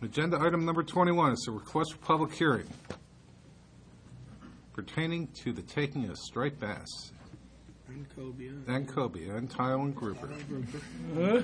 Agenda item number 21 is a request for public hearing pertaining to the taking of striped bass And cobia. and cobia and tile and grouper. Those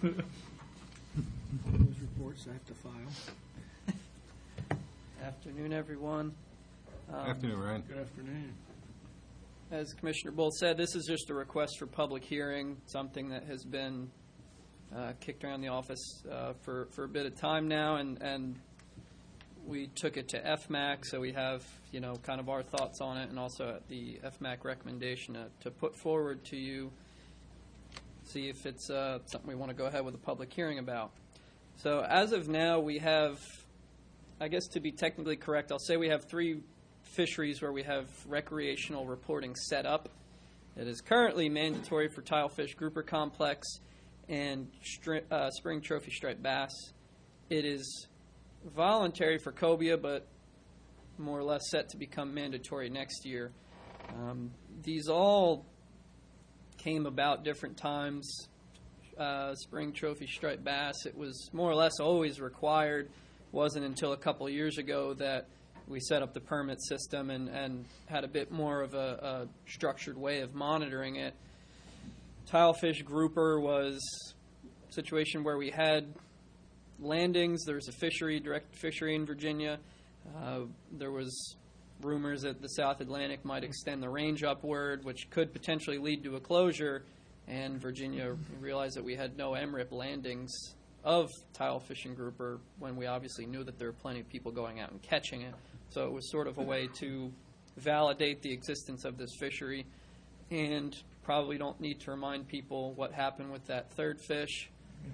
reports I have to file. Afternoon, everyone. Afternoon, Ryan. Good afternoon. As Commissioner Bolt said, this is just a request for public hearing, something that has been kicked around the office for a bit of time now, and we took it to FMAC, so we have, kind of our thoughts on it, and also the FMAC recommendation to put forward to you, see if it's something we want to go ahead with a public hearing about. So as of now, we have, I guess to be technically correct, I'll say we have 3 fisheries where we have recreational reporting set up. It is currently mandatory for tilefish grouper complex and spring trophy striped bass. It is voluntary for cobia, but more or less set to become mandatory next year. These all came about different times. Spring trophy striped bass, it was more or less always required. Wasn't until a couple of years ago that we set up the permit system and had a bit more of a structured way of monitoring it. Tilefish grouper was a situation where we had landings. There was a fishery, direct fishery in Virginia. There was rumors that the South Atlantic might extend the range upward, which could potentially lead to a closure. And Virginia realized that we had no MRIP landings of tilefish and grouper when we obviously knew that there were plenty of people going out and catching it. So it was sort of a way to validate the existence of this fishery. And probably don't need to remind people what happened with that third fish.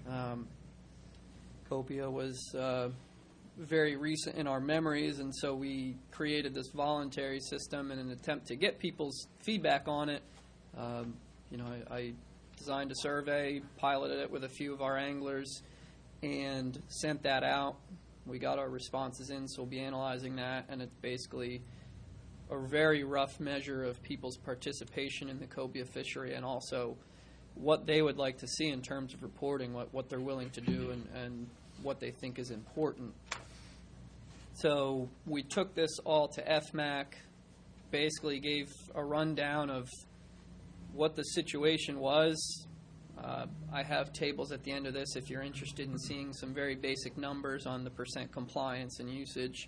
Cobia was very recent in our memories, and so we created this voluntary system in an attempt to get people's feedback on it. I designed a survey, piloted it with a few of our anglers, and sent that out. We got our responses in, so we'll be analyzing that, and it's basically a very rough measure of people's participation in the cobia fishery and also what they would like to see in terms of reporting, what they're willing to do and what they think is important. So we took this all to FMAC, basically gave a rundown of what the situation was. I have tables at the end of this if you're interested in seeing some very basic numbers on the percent compliance and usage.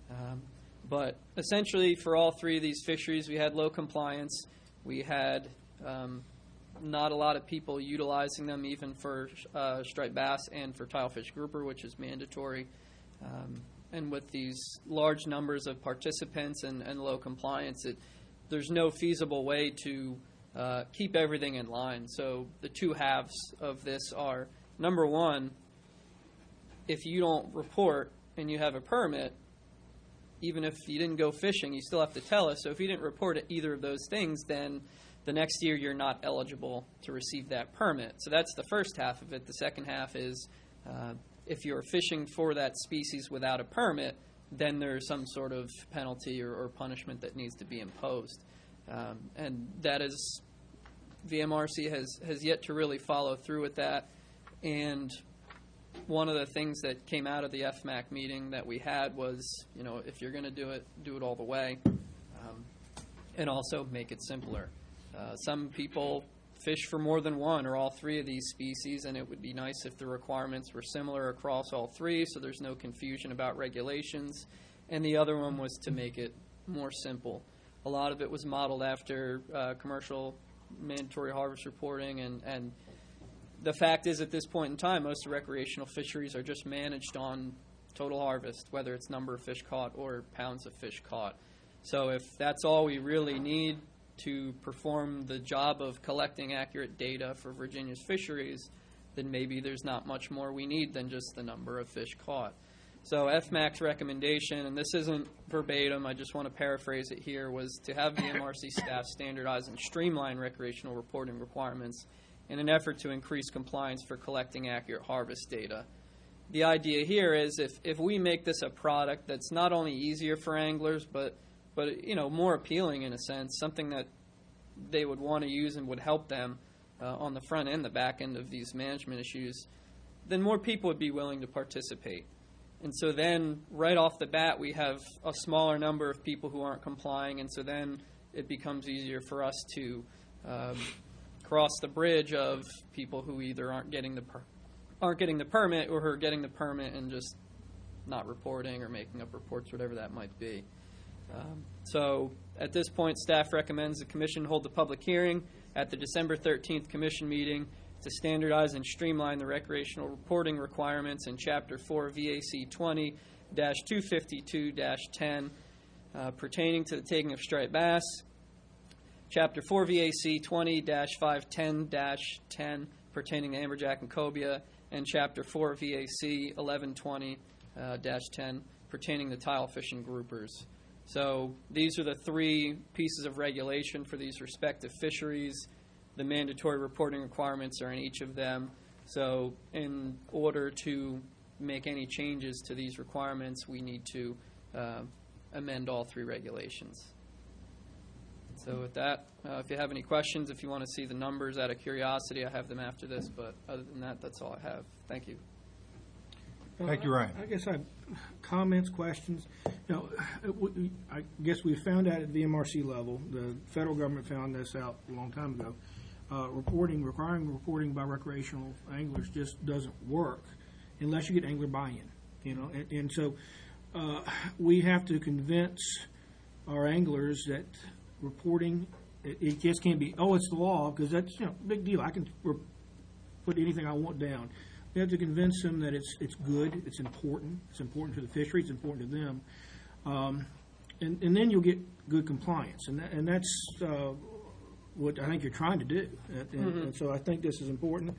But essentially for all 3 of these fisheries, we had low compliance. We had not a lot of people utilizing them, even for striped bass and for tilefish grouper, which is mandatory. And with these large numbers of participants and low compliance, there's no feasible way to keep everything in line. So the 2 halves of this are, number one, if you don't report and you have a permit, even if you didn't go fishing, you still have to tell us. So if you didn't report either of those things, then the next year you're not eligible to receive that permit. So that's the first half of it. The second half is if you're fishing for that species without a permit, then there's some sort of penalty or punishment that needs to be imposed. And that is, VMRC has yet to really follow through with that. And one of the things that came out of the FMAC meeting that we had was, if you're going to do it all the way, and also make it simpler. Some people fish for more than one or all 3 of these species, and it would be nice if the requirements were similar across all 3 so there's no confusion about regulations. And the other one was to make it more simple. A lot of it was modeled after commercial mandatory harvest reporting, and the fact is at this point in time, most recreational fisheries are just managed on total harvest, whether it's number of fish caught or pounds of fish caught. So if that's all we really need to perform the job of collecting accurate data for Virginia's fisheries, then maybe there's not much more we need than just the number of fish caught. So FMAC's recommendation, and this isn't verbatim, I just want to paraphrase it here, was to have the MRC staff standardize and streamline recreational reporting requirements in an effort to increase compliance for collecting accurate harvest data. The idea here is if we make this a product that's not only easier for anglers, but more appealing in a sense, something that they would want to use and would help them on the front and the back end of these management issues, then more people would be willing to participate. And so then right off the bat, we have a smaller number of people who aren't complying, and so then it becomes easier for us to cross the bridge of people who either aren't getting the permit or who are getting the permit and just not reporting or making up reports, whatever that might be. So at this point, staff recommends the commission hold the public hearing at the December 13th commission meeting to standardize and streamline the recreational reporting requirements in Chapter 4 VAC 20-252-10 pertaining to the taking of striped bass, Chapter 4 VAC 20-510-10 pertaining to amberjack and cobia, and Chapter 4 VAC 1120-10 pertaining to tile fishing groupers. So these are the three pieces of regulation for these respective fisheries. The mandatory reporting requirements are in each of them. So in order to make any changes to these requirements, we need to amend all three regulations. So with that, if you have any questions, if you want to see the numbers out of curiosity, I have them after this. But other than that, that's all I have. Thank you. Thank you, Ryan. I guess I have comments, questions. I guess we found out at the MRC level, the federal government found this out a long time ago, requiring reporting by recreational anglers just doesn't work unless you get angler buy-in, and so we have to convince our anglers that reporting, it just can't be, it's the law, because that's, big deal. I can put anything I want down. We have to convince them that it's good, it's important to the fishery, it's important to them, and then you'll get good compliance, and that's what I think you're trying to do, and so I think this is important.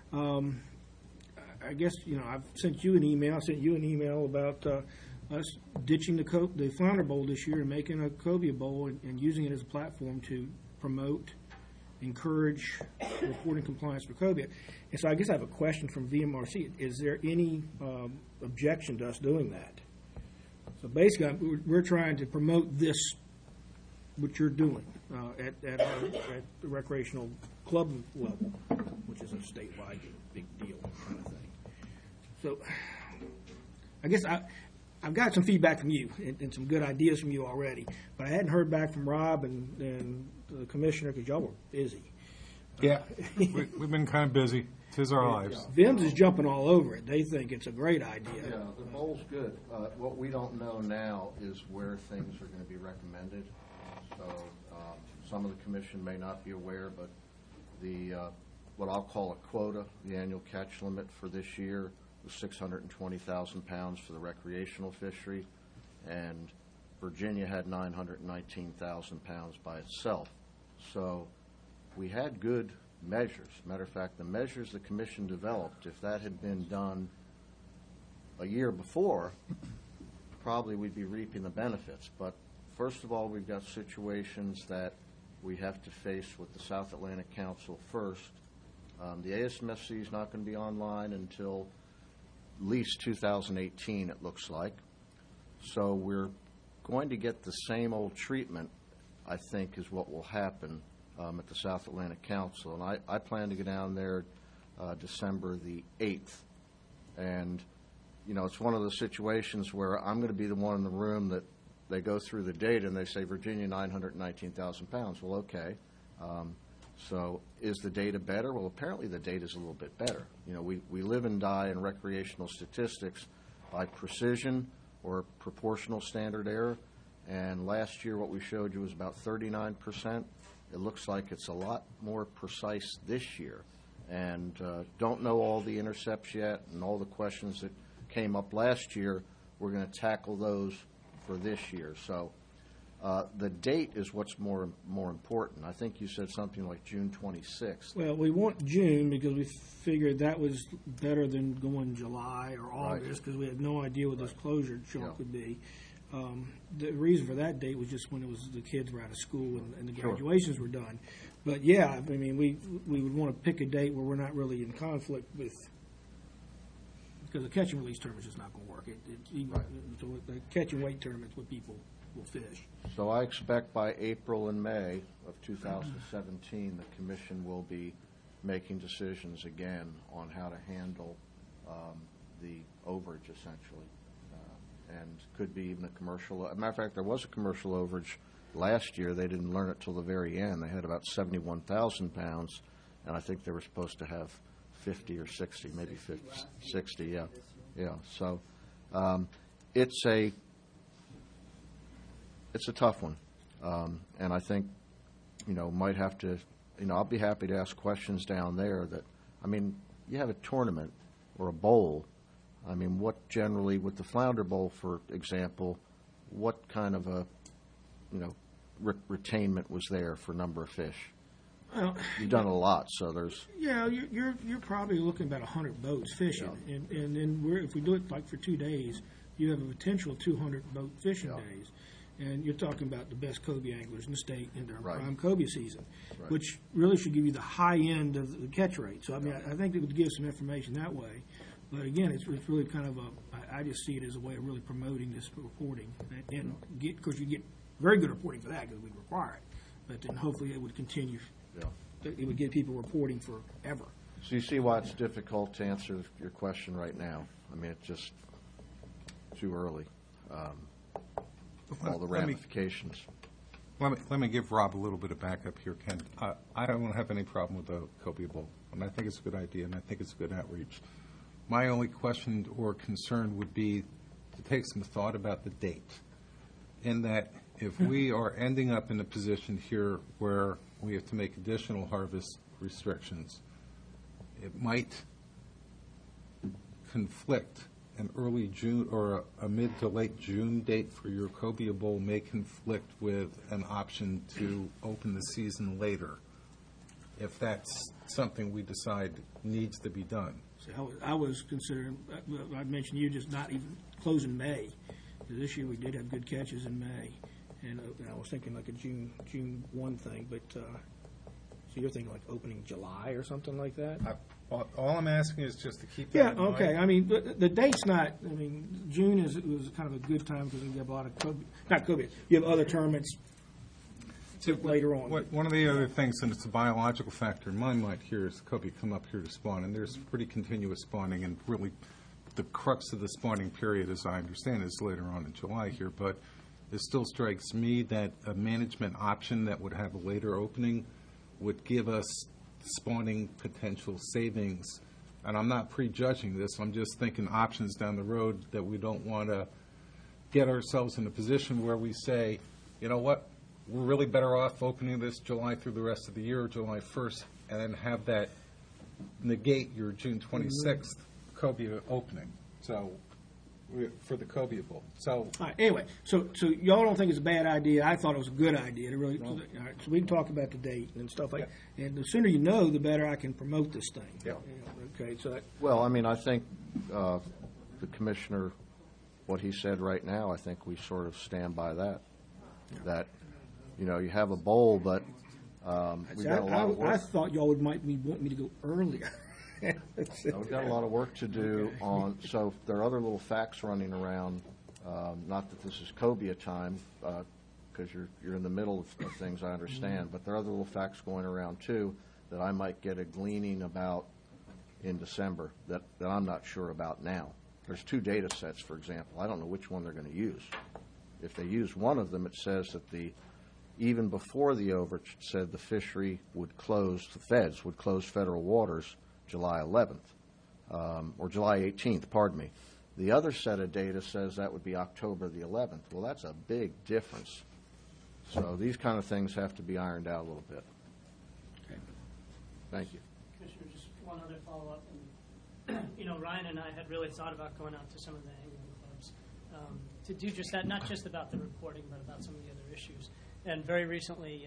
I guess I've sent you an email. I sent you an email about us ditching the flounder bowl this year and making a cobia bowl and using it as a platform to promote, encourage reporting compliance for cobia. And so I guess I have a question from VMRC. Is there any objection to us doing that? So basically, we're trying to promote this, what you're doing at the recreational club level, which is a statewide big deal kind of thing. So I guess I've got some feedback from you and some good ideas from you already, but I hadn't heard back from Rob and the commissioner because y'all were busy. Yeah, we've been kind of busy. 'Tis our lives. VIMS is jumping all over it. They think it's a great idea. Yeah, the bowl's good. What we don't know now is where things are going to be recommended. So some of the commission may not be aware, but the what I'll call a quota, the annual catch limit for this year was 620,000 pounds for the recreational fishery, and Virginia had 919,000 pounds by itself. So we had good measures. Matter of fact, the measures the commission developed, if that had been done a year before, probably we'd be reaping the benefits. But first of all, we've got situations that we have to face with the South Atlantic Council first. The ASMFC is not going to be online until at least 2018, it looks like. So we're going to get the same old treatment, I think, is what will happen at the South Atlantic Council. And I plan to go down there December the 8th. And, it's one of those situations where I'm going to be the one in the room that they go through the data and they say, Virginia, 919,000 pounds. Well, okay. So is the data better? Well, apparently the data is a little bit better. We live and die in recreational statistics by precision or proportional standard error. And last year what we showed you was about 39%. It looks like it's a lot more precise this year. And don't know all the intercepts yet and all the questions that came up last year. We're going to tackle those for this year. So the date is what's more important. I think you said something like June 26th. Well, we want June because we figured that was better than going July or August because we had no idea what this closure chunk would be. The reason for that date was just when the kids were out of school and the graduations were done. But yeah, I mean, we would want to pick a date where we're not really in conflict with, because the catch and release tournament is just not going to work. So the catch and weight tournament is what people will fish. So I expect by April and May of 2017, the commission will be making decisions again on how to handle the overage, essentially. and could be even a commercial. As a matter of fact, there was a commercial overage last year. They didn't learn it till the very end. They had about 71,000 pounds, and I think they were supposed to have 50 or 60, maybe 50, 60, yeah. Yeah, so it's a tough one. And I think, might have to, I'll be happy to ask questions down there that, you have a tournament or a bowl. What generally, with the Flounder Bowl, for example, what kind of a, retainment was there for number of fish? Well, You've done a lot, so there's. Yeah, you're probably looking about 100 boats fishing, and then if we do it like for 2 days, you have a potential 200 boat fishing days, and you're talking about the best cobia anglers in the state in their prime cobia season, which really should give you the high end of the catch rate. So I think it would give some information that way, but again, it's really kind of I just see it as a way of really promoting this reporting, and because you get very good reporting for that because we require it, but then hopefully it would continue. Yeah. It would get people reporting forever. So you see why it's difficult to answer your question right now. It's just too early. All the ramifications. Let me give Rob a little bit of backup here, Ken. I don't have any problem with the cobia bowl, and I think it's a good idea, and I think it's a good outreach. My only question or concern would be to take some thought about the date, in that if we are ending up in a position here where we have to make additional harvest restrictions, it might conflict. An early June or a mid to late June date for your cobia bowl may conflict with an option to open the season later, if that's something we decide needs to be done. So I was considering, I mentioned you just not even closing May. This year we did have good catches in May, and I was thinking like a June 1 thing, but so you're thinking like opening July or something like that? All I'm asking is just to keep that in mind. Okay. The date's not, June was kind of a good time because you have a lot of not cobia, you have other tournaments later on. One of the other things, and it's a biological factor in my mind here, is cobia come up here to spawn, and there's pretty continuous spawning, and really the crux of the spawning period, as I understand, is later on in July here, but it still strikes me that a management option that would have a later opening would give us spawning potential savings. And I'm not prejudging this, I'm just thinking options down the road that we don't want to get ourselves in a position where we say, you know what, we're really better off opening this July through the rest of the year, July 1st, and then have that negate your June 26th cobia opening. So, for the cobia bowl. So, all right, anyway, so y'all don't think it's a bad idea. I thought it was a good idea to really. All right, so we can talk about the date and stuff like that. And the sooner you know, the better I can promote this thing. Yeah. Okay, so that. Well, I think the commissioner, what he said right now, I think we sort of stand by that. That, you have a bowl, but we've got a lot of work. I thought y'all might want me to go earlier. We've got a lot of work to do on, so there are other little facts running around, not that this is cobia time, because you're in the middle of things, I understand, but there are other little facts going around, too, that I might get a gleaning about in December that I'm not sure about now. There's 2 data sets, for example. I don't know which one they're going to use. If they use one of them, it says that even before the overage, it said the fishery would close, the feds would close federal waters July 11th, or July 18th, pardon me. The other set of data says that would be October the 11th. Well, that's a big difference. So these kind of things have to be ironed out a little bit. Okay. Thank you. Commissioner, just one other follow-up. And, Ryan and I had really thought about going out to some of the angling clubs to do just that, not just about the reporting, but about some of the other issues. And very recently,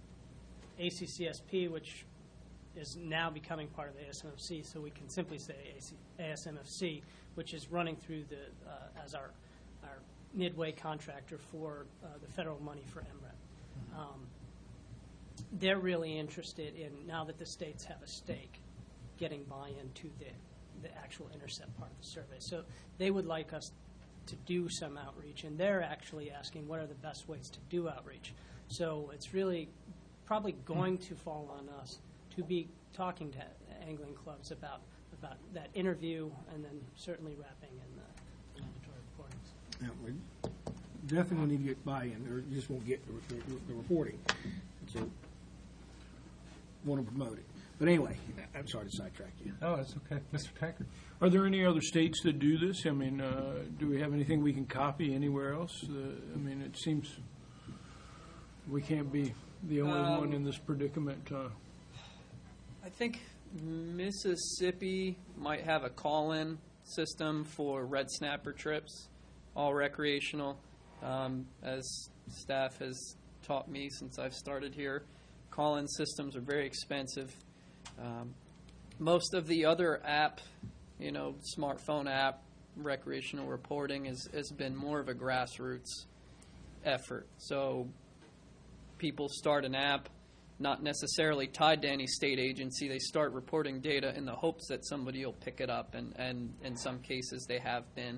ACCSP, which is now becoming part of the ASMFC, so we can simply say ASMFC, which is running through as our midway contractor for the federal money for MREP. They're really interested in, now that the states have a stake, getting buy-in to the actual intercept part of the survey. So they would like us to do some outreach, and they're actually asking what are the best ways to do outreach. So it's really probably going to fall on us to be talking to angling clubs about that interview, and then certainly wrapping in the mandatory reportings. Now, we definitely need to get buy-in, or you just won't get the reporting. So, want to promote it. But anyway, I'm sorry to sidetrack you. Oh, that's okay. Mr. Tankard? Are there any other states that do this? I mean, do we have anything we can copy anywhere else? I mean, it seems we can't be the only one in this predicament. I think Mississippi might have a call-in system for red snapper trips, all recreational. As staff has taught me since I've started here, call-in systems are very expensive. Most of the other smartphone app recreational reporting has been more of a grassroots effort. So people start an app, not necessarily tied to any state agency. They start reporting data in the hopes that somebody will pick it up, and in some cases they have been.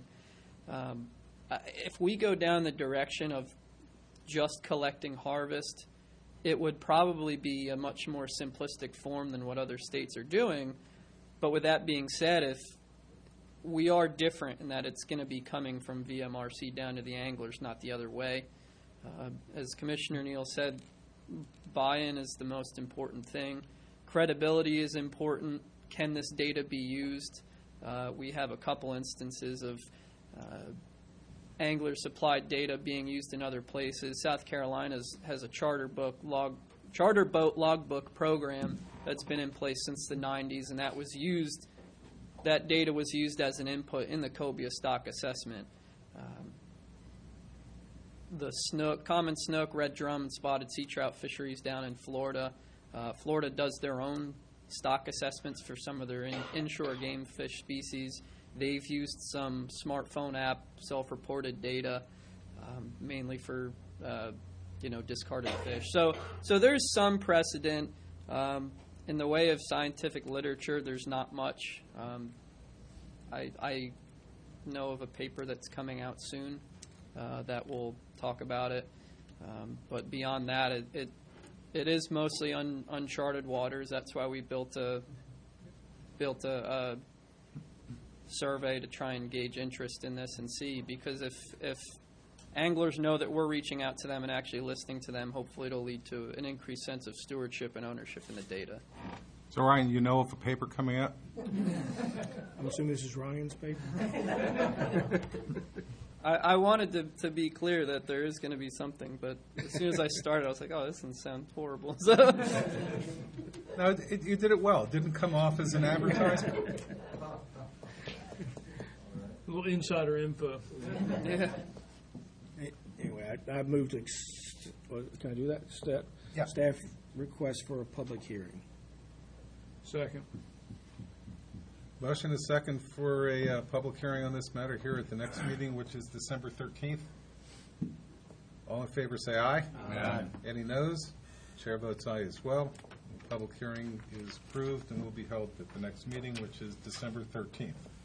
If we go down the direction of just collecting harvest, it would probably be a much more simplistic form than what other states are doing. But with that being said, if we are different in that it's going to be coming from VMRC down to the anglers, not the other way. As Commissioner Neal said, buy-in is the most important thing. Credibility is important. Can this data be used? We have a couple instances of angler-supplied data being used in other places. South Carolina has a charter boat logbook program that's been in place since the 90s, and that data was used as an input in the cobia stock assessment. The common snook, red drum, and spotted sea trout fisheries down in Florida. Florida does their own stock assessments for some of their inshore game fish species. They've used some smartphone app self-reported data, mainly for discarded fish. So there's some precedent. In the way of scientific literature, there's not much. I know of a paper that's coming out soon that will talk about it. But beyond that, it is mostly uncharted waters. That's why we built a survey to try and gauge interest in this and see. Because if anglers know that we're reaching out to them and actually listening to them, hopefully it'll lead to an increased sense of stewardship and ownership in the data. So, Ryan, you know of a paper coming out? I'm assuming this is Ryan's paper? I wanted to be clear that there is going to be something, but as soon as I started, I was like, oh, this doesn't sound horrible. So No, you did it well. It didn't come off as an advertisement. A little insider info. yeah. Anyway, I moved to, can I do that? Yeah. Staff request for a public hearing. Second. Motion is second for a public hearing on this matter here at the next meeting, which is December 13th. All in favor say aye. Aye. Any noes? Chair votes aye as well. The public hearing is approved and will be held at the next meeting, which is December 13th.